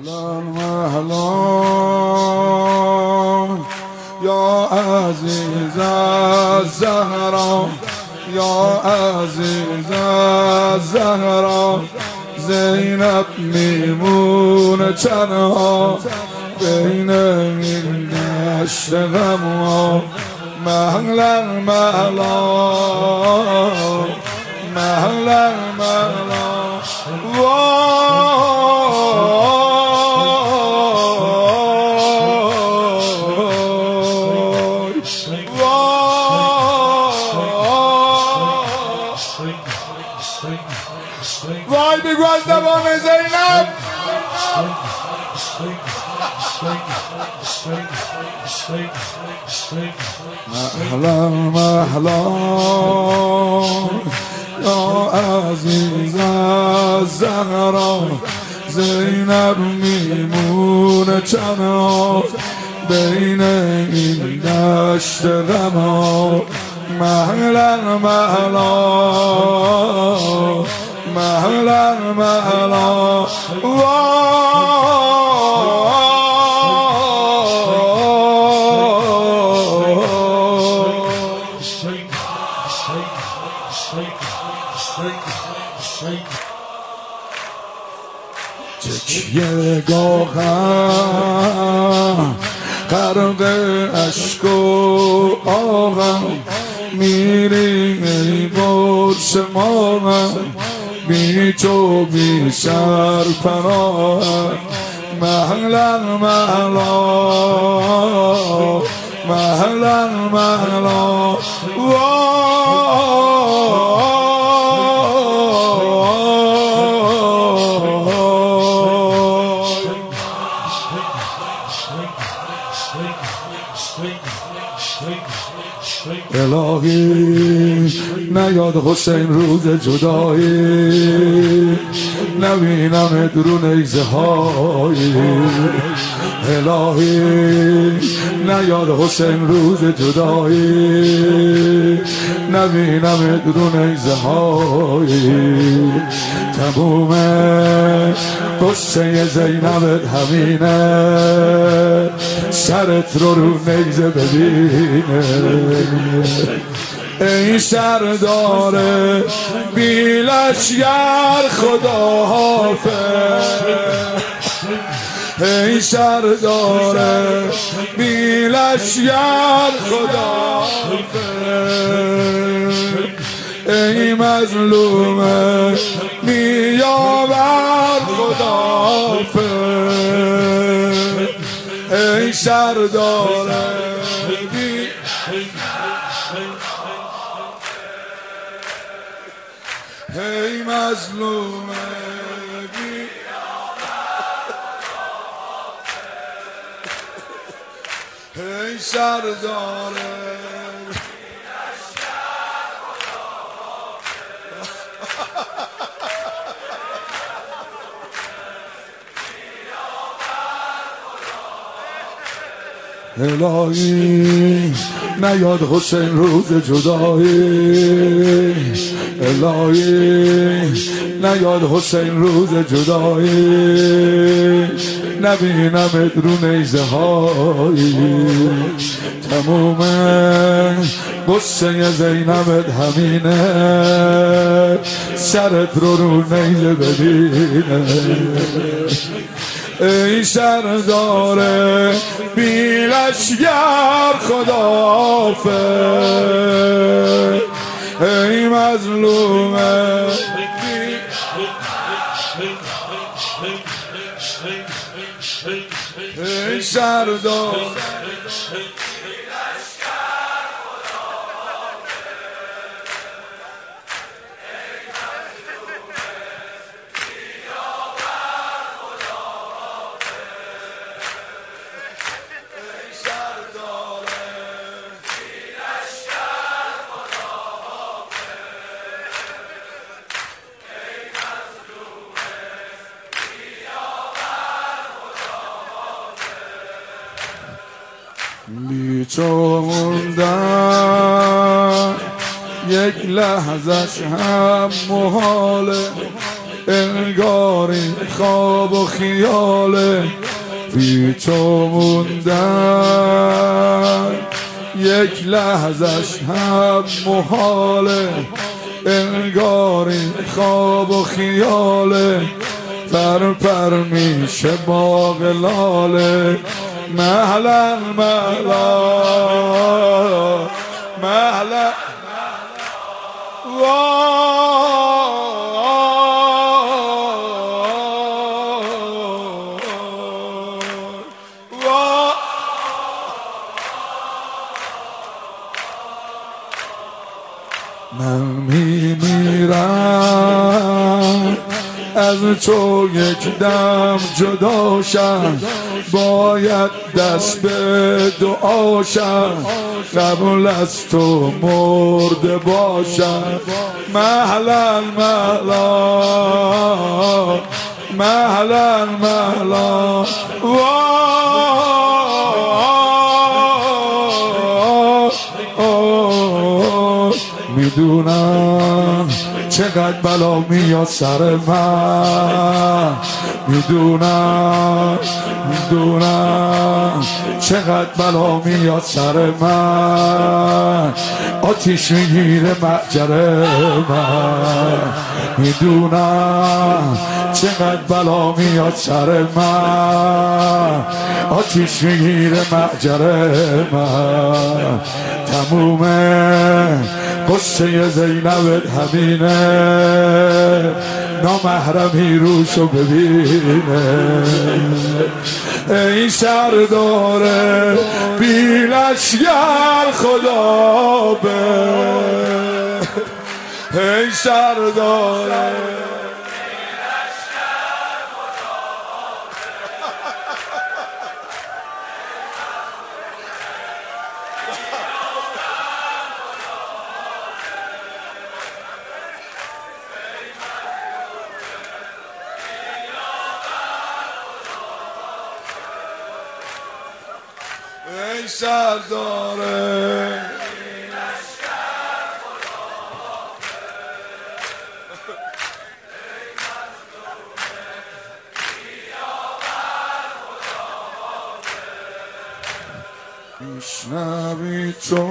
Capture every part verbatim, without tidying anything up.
مهلا مهلا یا عزیز الزهرا یا عزیز الزهرا زینب میمونه تنها بین این دشت غمها مهلا مهلا مهلا مهلا وای بگو از زبان زینب مهلا مهلا یا عزیز الزهرا زینب میمونه تنها بین این دشت غمها مهلا مهلا مهلا مهلا تکیه گاهم غرق اشک و آهم میری ای برس ماهم بی تو بی سرپناهم مهلا مهلا مهلا مهلا الهی نیاد حسین روز جدایی نبینم درون ایزه های الهی نیاد حسین روز جدایی نبینم درون ایزه های تموم قصه زینبت همینه سرت رو رو نیزه ببینه ای سردار بی لشگر خدا حافظ ای سردار بی لشگر خدا حافظ ای مظلوم میاور خدا حافظ ای سردار بی ای مظلوم بی ای سردار الهی نیاد حسین روز جدایی الهی نیاد حسین روز جدایی نبینم درون ایزه های تموم قصه زینبت همینه سرت رو رو نیزه ببینه ای سردار بی لشگر خدا حافظ ای مظلوم ای سردار بی تو موندن یک لحظش هم محاله انگاری خواب و خیاله بی تو موندن یک لحظش هم محاله انگاری خواب و خیاله پر پر میشه باغ لاله مهلا مهلا مهلا من میمیرم از تو یک دم جدا شم باید دست به دعا شم قبل از تو مرده باشم مهلا مهلا مهلا مهلا میدونم چقدر بلا میاد سر من میدونم میدونم چقدر بلا میاد سر من آتیش میگیره معجر من میدونم چقدر بلا میاد سر من آتیش میگیره معجر من تمومه قصه زینب همینه نامحرمی روشو ببینه ای سردار بی لشگر خدا به ای سردار ای سرداره میشنوی تو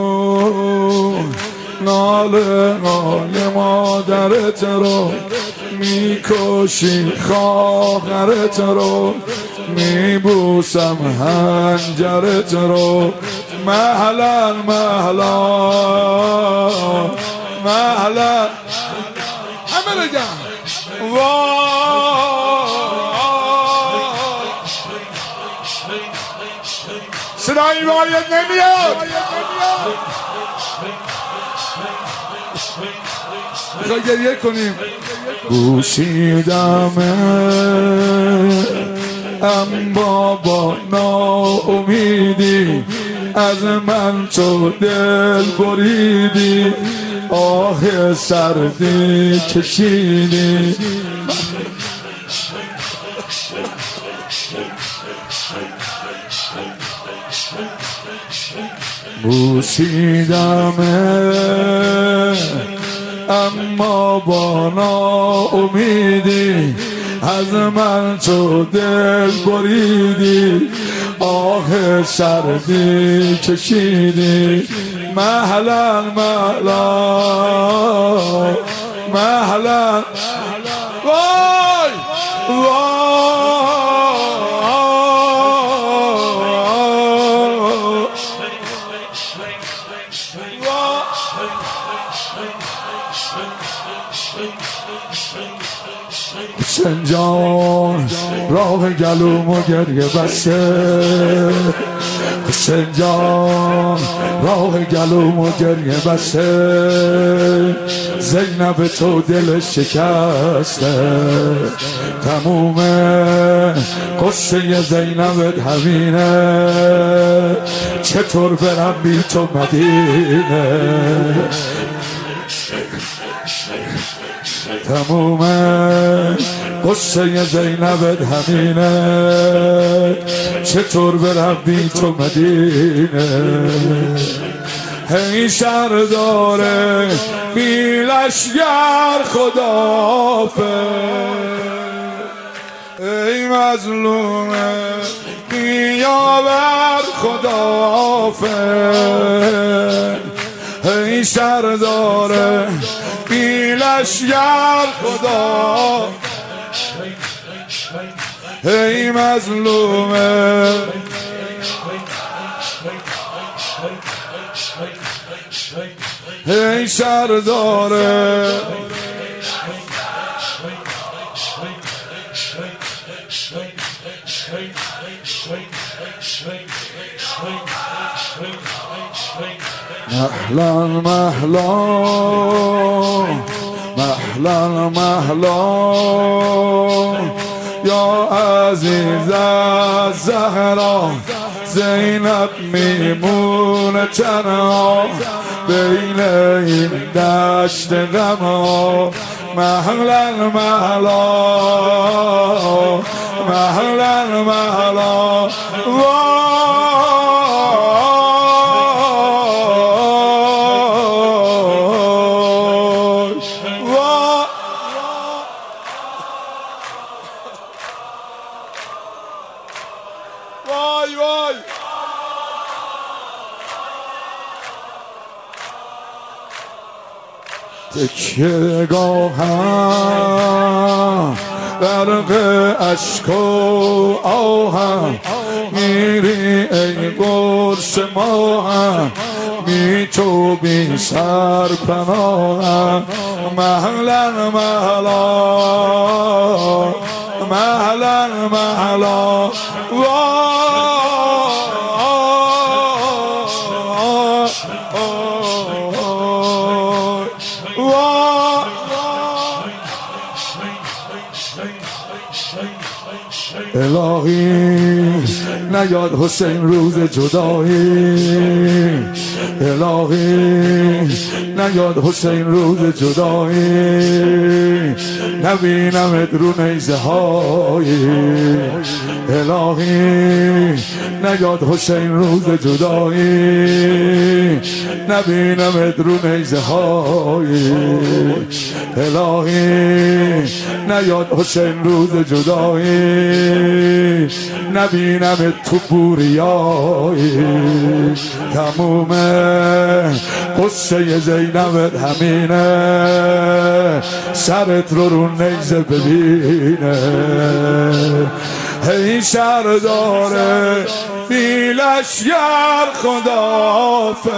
ناله ناله مادرت رو میکشی خواهرت رو میبوسم هنجرت رو مهلا مهلا مهلا همه بگم صدایی باید نمیاد میخوای گریه کنیم بوسیدمه اما با ناامیدی از من تو دل بریدی آه سردی کشیدی بوسیدمه اما با ناامیدی از من تو دل بریدی آه سردی کشیدی مهلا مهلا مهلا وای وای حسین جان راه گلومو گریه بسته حسین جان راه گلومو گریه بسته زینب تو دل شکسته تمومه قصه زینبت همینه چطور برم بی تو مدینه تمومه قصه زینبت همینه چطور برم بی تو مدینه ای سردار بی لشگر خداحافظ ای مظلوم بیاور خداحافظ ای سردار بی لشگر خدا ای مظلوم ای سردار مهلا مهلا مهلا مهلا یا عزیز الزهرا زینب میمونه تنها بین این دشت غم‌ها مهلا مهلا مهلا مهلا وای وای تکیه گاهم غرق اشک و آهم میری ای قرص ماهم می تو بی سر پناهم مهلا مهلا مهلا مهلا الهی نیاد حسین روز جدایی الهی نیاد حسین روز جدایی نبینمت رو نیزه هایی الهی نیاد حسین روز جدایی نبینمت رو نیزه هایی الهی نیاد حسین روز جدایی نبینم تو بوریایی تمومه قصه زینبت همینه سرت رو رو نیزه ببینه ای سردار بی لشگر خداحافظ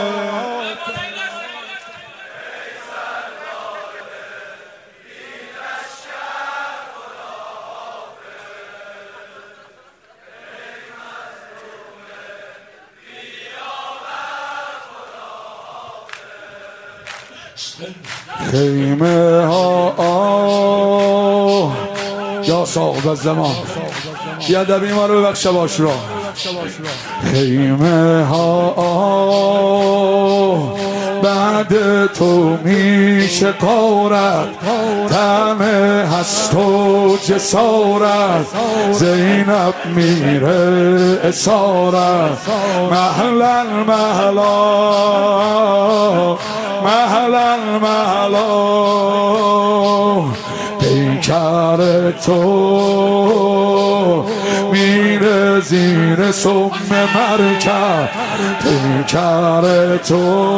خیمه ها آه یا صاحب زمان بیادبی ما رو ببخشه باش را خیمه ها آه بعد تو میشه کارت تنه هست و جسارت زینب میره اسارت مهلا مهلا مهلا مهلا پیکر تو میره زیر سم مرکب پیکر تو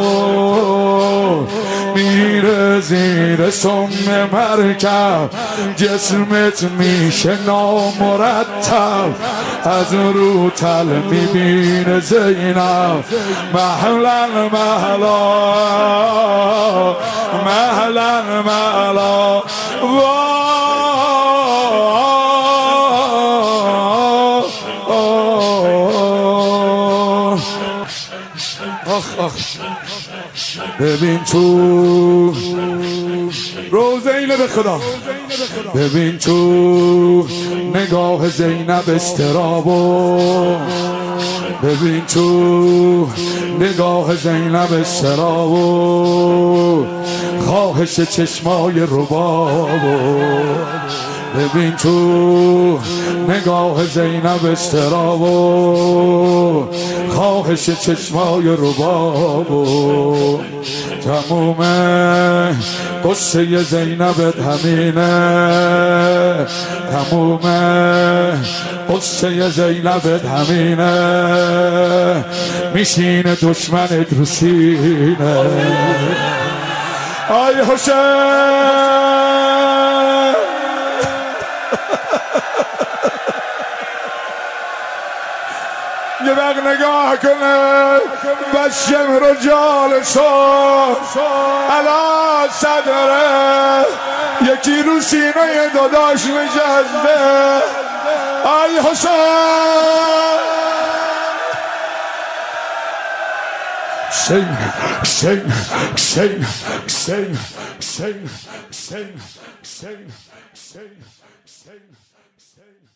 میره زیر سم مرکب جسمت میشه نامرتب از رو تل میبینه زینب مهلا مهلا مهلا مهلا آخ آخ ببین تو روزه به خدا ببین تو نگاه زینب استرابو ببین تو نگاه زینب استرابو خواهش چشمای ربابو ببین تو نگاه زینب استراب و خواهش چشمای رباب و تمومه قصه زینبت همینه تمومه قصه زینبت همینه میشینه دشمنت رو سینه آی حسین یه وقت نگاه کنه بشم رجال شد علا صدره یکی رو سینه داداش نشسته آی حسین Sing, sing, sing, sing, sing, sing, sing, sing, sing, sing.